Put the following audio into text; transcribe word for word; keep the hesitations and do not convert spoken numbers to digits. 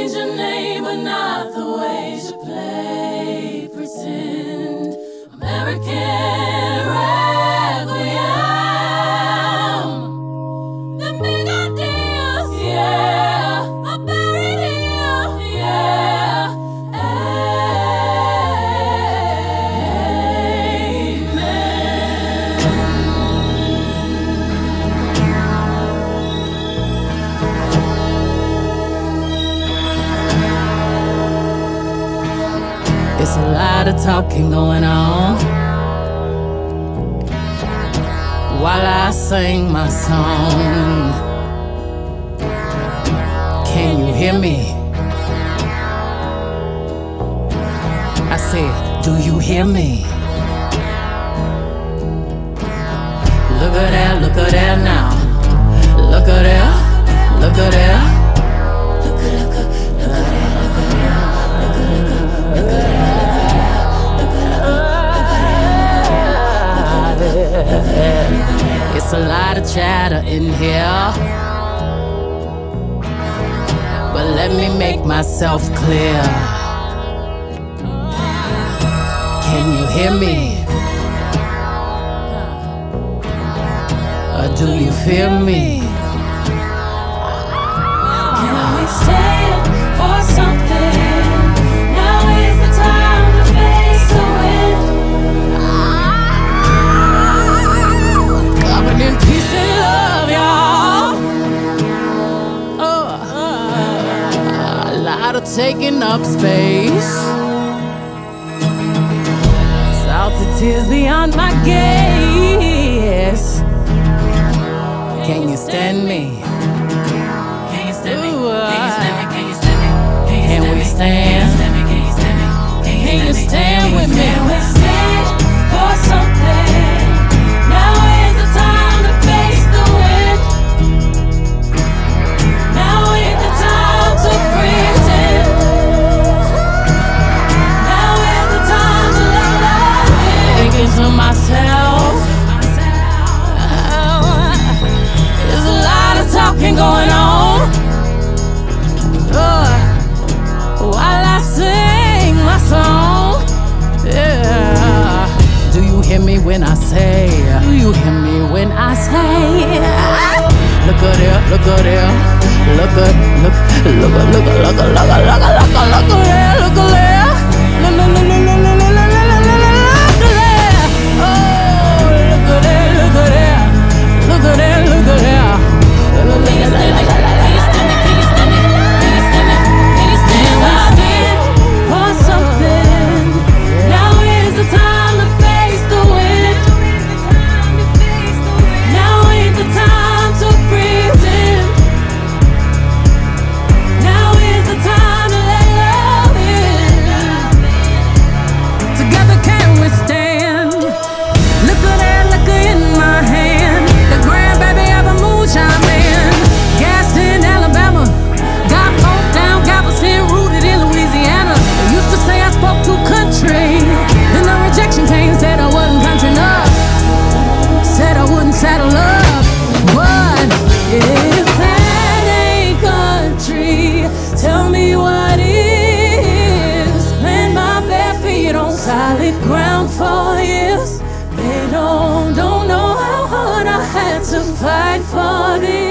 change your name, but not the ways you play. Pretend American Requiem. The big ideas, yeah, are buried here, yeah. Amen. It's a lot of talking going on while I sing my song. Can you hear me? I said, do you hear me? Look at that, look at that now. Look at that, look at that. Look at, look at, look at that, look at that. Look at, look at, look at that. It's a lot of chatter in here, but let me make myself clear. Can you hear me? Or do you fear me? Can we stand for something? Now is the time to face the wind. Covered in peace and love, y'all. Oh, a lot of taking up space. Salty tears beyond my gaze. Can you stand me? Can you stand me? Can you stand me? Can you stand me? Can we stand? Can you stand with me? Can we stand for something? Now is the time to face the wind. Now is the time to pretend. Now is the time to let love in. Thinking to myself, there's a lot of talking going on uh, while I sing my song. Yeah. Do you hear me when I say? Do you hear me when I say? Look at there, look at there, look at, look, look at, look at, look at, look at, look at, look at, look at there, look at there, look, look, look, look, look, look, look, look, look at there. Oh, look at there, look at there, look at there, look at there. Can you stand me? Can you stand me? Can you stand me? Can you stand me? Can you stand for something? Now is the time to face the wind. Now is the time to pretend. Now is the time to let love in. Together can we stand? Look at that liquor in my hand. The grandbaby of a moonshine man. Gassed in Alabama, got oaked down, Galveston, rooted in Louisiana. They used to say I spoke too country. Then the rejection came, said I wasn't country enough. Said I wouldn't saddle up. But if that ain't country, tell me what is. Plant my bare feet on solid ground for years. They don't, don't know how hard I had to fight for this.